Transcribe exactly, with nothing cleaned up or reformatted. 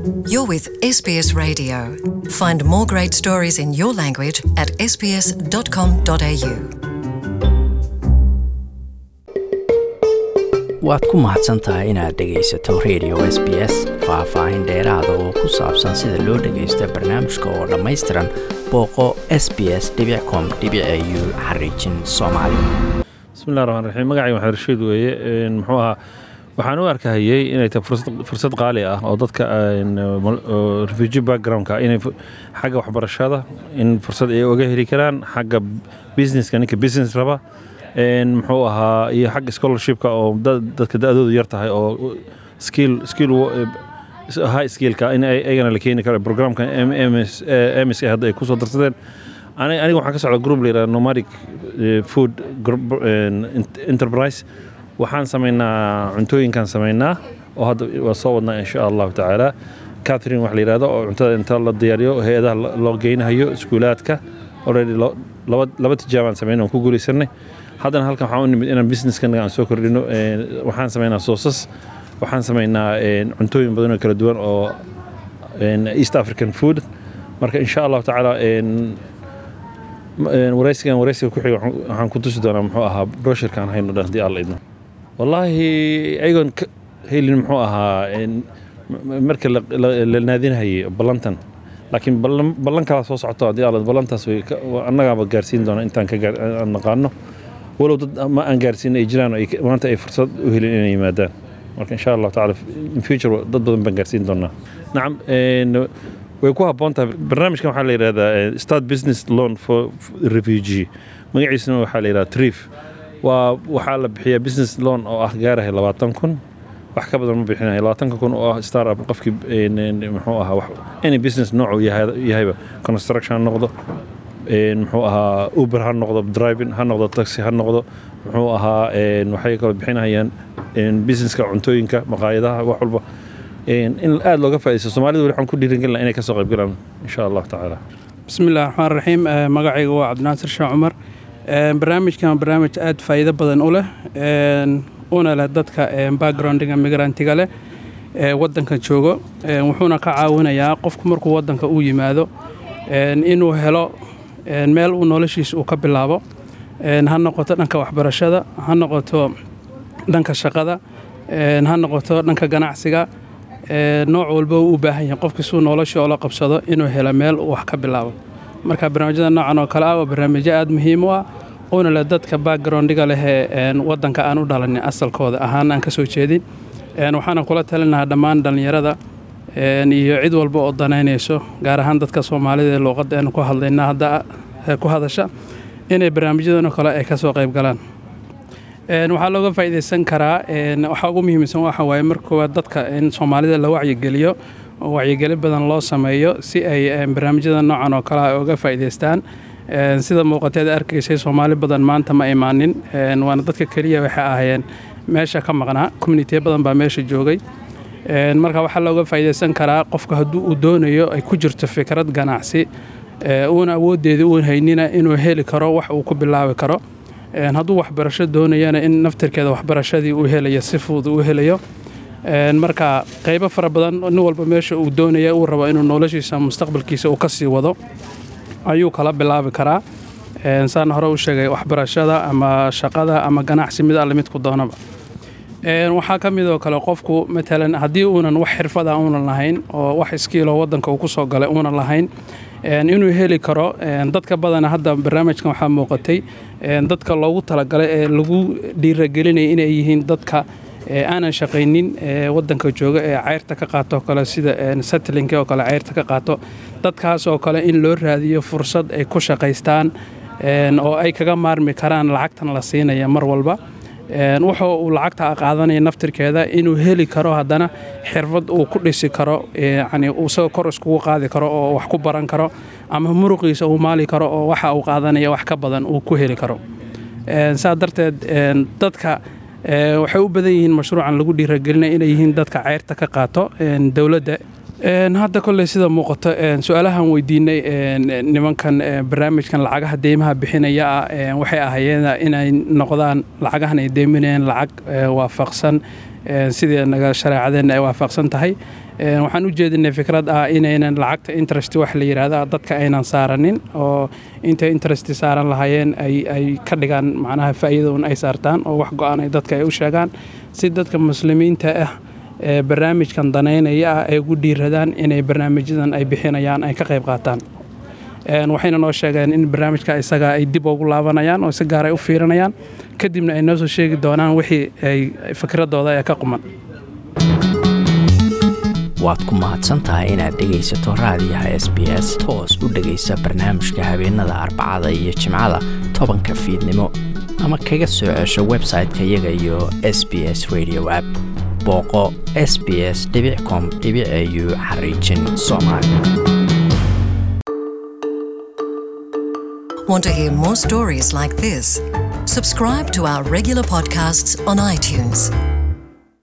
You're with S B S Radio. Find more great stories in your language at s b s dot com dot a u. waad ku mahadsan tahay inaad dhegaysato Radio S B S. Faahfaahin dheeraada oo ku saabsan sida loo dhagaysto barnaamijka oo dhammaystiran booqo s b s dot com dot a u xariijin Soomaali. Bismillahir Rahmanir Rahiim. Magacayga waxaa Rashiid weeye. Een muxuu ahaa waxaan u arkayay inay tahay fursad fursad qaali ah oo dadka refugee background-ka inay xagga waxbarashada in fursad ay uga heli karaan xagga business-ka ninka business raba een muxuu ahaa iyo xagga scholarship-ka oo dadka da'doodu yar tahay oo skill skill high skill-ka in ay ayagana la keeni karo programka M S M S hadda ay ku soo darsadeen aniga aniga waxaan ka socdaa group leader nomadic food enterprise waxaan sameynaa cuntooyinkan sameynaa oo hadda waa soo wadnaa insha Allah taala catering wax la yiraahdo oo cuntada inta la diyaariyo hay'adaha loo geynayo iskuulaadka already laba laba tijaabaan sameynaa ku guuleysanay haddana halkan waxaan u nimid inaan business-kan aan soo kordhino waxaan sameynaa soosas waxaan sameynaa cuntooyin badan oo kala duwan oo East African food marka insha Allah taala waraysigan waraysiga ku xiga waxaan ku tusi doonaa muxuu ahaa brochure-kan hayno hadii alla idmo wallahi aygon helin muxuu ahaa marka la naadinayay ballantan laakiin ballan kala soo socoto hadii alla ballantaas way annagaba gaarsiin doona intaan ka naqaano walow dad ma aan gaarsiin ay jiraan ay maanta ay fursad u helin inay yimaadaan marka insha Allah taala in future dad badan baan gaarsiin doonaa nacam way ku habboon tahay barnaamijkan waxaa la yiraahdaa start business loan for refugee magaciisuna waxaa la yiraahdaa trif waa waxaa la bixiyaa business loan oo ah gaarahay labaatan kun wax ka badan ma bixinayo labaatan kun oo ah startup qofkii muxuu ahaa wax any business nooc yahay yahayba construction noqdo een muxuu ahaa Uber ha noqdo driving ha noqdo taxi ha noqdo muxuu ahaa een waxay kala bixinayaan een businesska cuntooyinka maqaayadaha wax walba in aad looga faa'iideysto Soomaalidu waxaan ku dhiirigelin inay ka soo qayb galaan insha Allah taala bismillaahir rahmaanir rahiim magacayga waa Cabdinaasir Sheekh Cumar een barnaamijkan barnaamij aad faa'iido badan u leh een una leh dadka een background-ga migrantiga leh ee wadanka joogo een wuxuuna ka caawinayaa qofku markuu wadanka u yimaado een inuu helo een meel uu noloshiisa uu ka bilaabo een ha noqoto dhanka waxbarashada ha noqoto dhanka shaqada een ha noqoto dhanka ganacsiga ee nooc walba uu u baahan yahay qofkii soo nolosha la qabsado inuu helo meel uu wax ka bilaabo marka barnaamijyada noocan oo kale ah waa barnaamijyo aad muhiim u ah oo la dadka background-ga leh ee wadanka aan u dhalanay asalkooda ahaan aan ka soo jeedin een waxaan kula talinayaa dhammaan dhalinyarada een iyo cid walba oo danaynayso gaar ahaan dadka Soomaalida ee luqadda aan ku hadlayna hadda ku hadasha inay barnaamijyadan kale ay ka soo qayb galaan een waxa looga faa'iideysan karaa een waxa ugu muhiimsan waxa waaye markoo dadka in Soomaalida la wacyi geliyo oo wacyi gelin badan loo sameeyo si ay barnaamijyada noocan oo kale ah uga faa'iideystaan een sida muuqateeda arkaysay Soomaali badan maanta ma imaanin een waana dadka kaliya waxa ahaayeen meesha ka maqnaa community badan baa meesha joogay een marka waxa looga faa'iideysan karaa qofka hadduu uu doonayo ay ku jirto fikrad ganacsi ee uu awoodeedu uu haynina inuu heli karo wax uu ku bilaabi karo een hadduu waxbarasho doonayana in naftirkeeda waxbarashadii uu helayo si fudud uu helayo een marka qaybo fara badan nin walba meesha uu doonayo uu rabo inuu noloshiisa mustaqbalkiisa uu ka sii wado ayuu kala bilaabi karaa een saan hore u sheegay waxbarashada ama shaqada ama ganacsi mid alle mid ku doonaba een waxa ka mid oo kale qofku matalan hadii uunan wax xirfad ah uunan lahayn oo wax skill oo wadanka uu ku soo galay uunan lahayn een inuu heli karo een dadka badan hadda barnaamijkan waxa muuqatay een dadka loogu talagalay ee lagu dhiirigelinay inay yihiin dadka ee aanan shaqaynin ee wadanka jooga ee cayrta ka qaato kale sida een settling oo kale cayrta ka qaato dadkaas oo kale in loo raadiyo fursad ay ku shaqaystaan een oo ay kaga maarmi karaan lacagtan la siinaya mar walba een wuxuu uu lacagta qaadanaya naftirkeeda inuu heli karo haddana xirfad uu ku dhisi karo yani uu soo kor isku qaadi karo oo wax ku baran karo ama muruqiisa uu maali karo oo waxa uu qaadanaya wax ka badan uu ku heli karo een saa darteed een dadka ee waxay u badan yihiin mashruucan lagu dhiirigelinay inay yihiin dadka cayrta ka qaato een dawladda een hadda kulay sida muuqato een su'aalahan weydiinay een nimankan barnaamijkan lacagaha deymaha bixinaya een waxay ahaayeen inay noqdaan lacagahan ay deyminayaan lacag waafaqsan een sidii naga shariicadeena ay waafaqsan tahay waxaan u jeedinay fikrad ah inaynan lacagta interest wax la yiraahdo dadka aynan saaranin oo inta interest saaran lahaayeen ay ay ka dhigaan macnaha faa'iido ay saartaan oo wax go'aan ay dadka ay u sheegaan si dadka muslimiinta ah ee barnaamijkan daneynaya ay ugu dhiiradaan inay barnaamijyadan ay bixinayaan ay ka qayb qaataan een waxayna noo sheegeen in barnaamijka isaga ay dib ugu laabanayaan oo si gaar ah u fiirinayaan kadibna ay noo soo sheegi doonaan wixii ay fikradooda ay ka quman. waad ku mahadsantahay inaad dhegaysato raadiyaha S B S toos u dhegaysa barnaamijka habeenada Arbacada iyo Jimcada tobanka fiidnimo ama kaga soo cesho website-ka iyaga iyo S B S Radio app booqo s b s dot com dot a u xariijin Soomaali. Want to hear more stories like this? Subscribe to our regular podcasts on iTunes.